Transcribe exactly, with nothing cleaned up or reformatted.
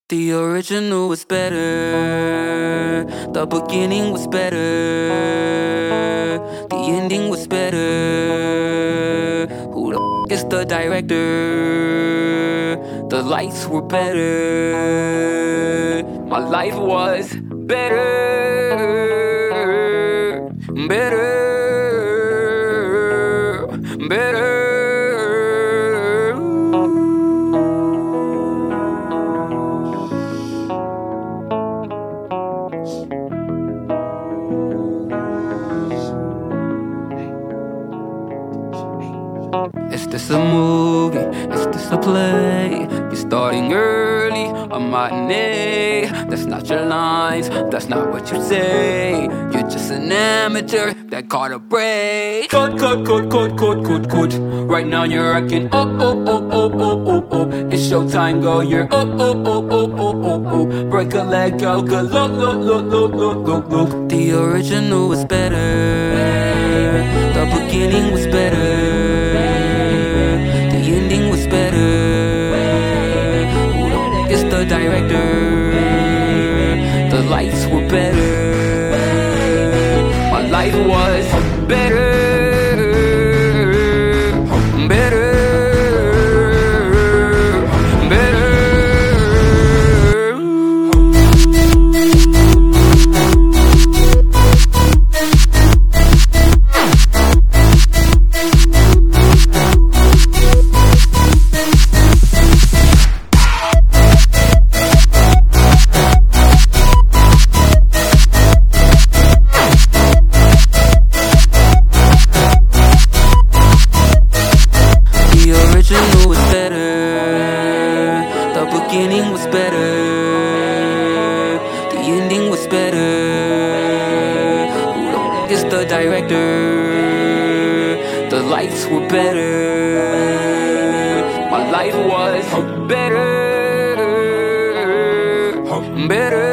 The original was better. The beginning was better. The ending was better. Who the f is the director? The lights were better. My life was better. Better. Better. Is this a movie? Is this a play? You're starting early, a matinee. That's not your lines, that's not what you say. You're just an amateur that caught a break. Cut, cut, cut, cut, cut, cut, cut. Right now you're rocking oh, oh, oh, oh, oh, oh, oh. It's showtime, go, you're oh, oh, oh, oh, oh, oh, oh. Break a leg, go, go, look, look, look, look, look, look, look. The original was better. The beginning was better. The director, the lights were better. My life was better, better, better. The beginning was better. The ending was better. Who the f is the director? The lights were better. My life was better. Better.